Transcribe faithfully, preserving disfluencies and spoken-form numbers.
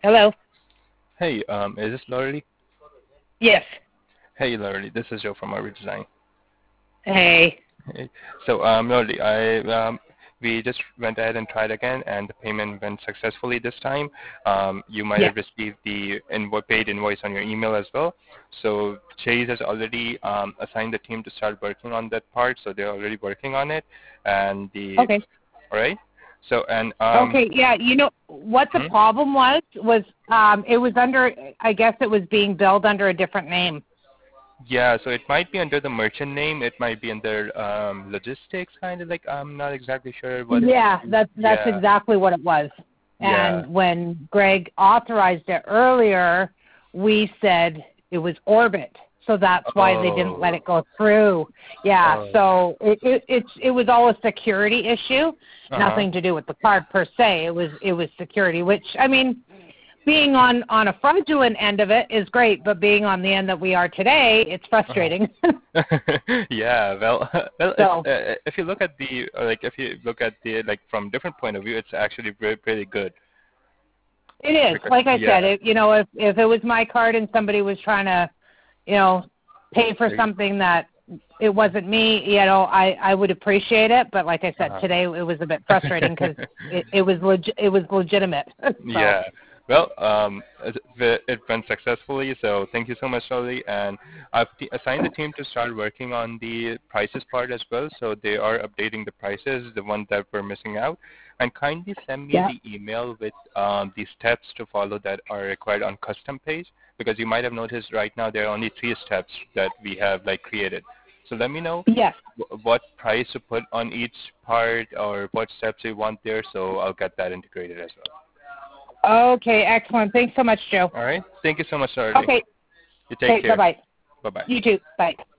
Hello? Hey, um, is this Laurie? Yes. Hey, Laurie, this is Joe from Our Design. Hey. Hey. So, um, Laurie, I um, we just went ahead and tried again, and the payment went successfully this time. Um, you might Yeah. have received the invo- paid invoice on your email as well. So, Chase has already um, assigned the team to start working on that part, so they're already working on it. And the, Okay. all right. So, and um, Okay, yeah, you know what the hmm? problem was was um it was under I guess it was being billed under a different name. Yeah, so it might be under the merchant name. It might be under um, logistics, kind of like I'm not exactly sure what. Yeah, that's that's Yeah, exactly what it was. yeah. And when Greg authorized it earlier, we said it was Orbit. So that's why they didn't let Oh, it go through. Yeah, oh. so it it it's, it was all a security issue, Uh huh. nothing to do with the card per se. It was it was security, which I mean, being on on a fraudulent end of it is great, but being on the end that we are today, it's Uh frustrating. huh. Yeah. Well, well, it's, So uh, if you look at the uh, like, if you look at the like from different point of view, it's actually pretty pretty good. it is. Because Like I said, yeah. it, you know, if if it was my card and somebody was trying to, you know, pay for something that it wasn't me, you know, I I would appreciate it. But like I said, Uh today it was a bit frustrating because huh. it, it was leg- it was legitimate. So Yeah. Well, um, it, it went successfully, so thank you so much, Charlie. And I've t- assigned the team to start working on the prices part as well, so they are updating the prices, the ones that were missing out. And kindly send me yeah. the email with um, the steps to follow that are required on custom page, because you might have noticed right now there are only three steps that we have like created. So let me know Yes. wh- what price to put on each part or what steps you want there, so I'll get that integrated as well. Okay. Excellent. Thanks so much, Joe. All right. Thank you so much, Charlie. Okay. You take Okay. Bye care. bye. Bye-bye. You too. Bye.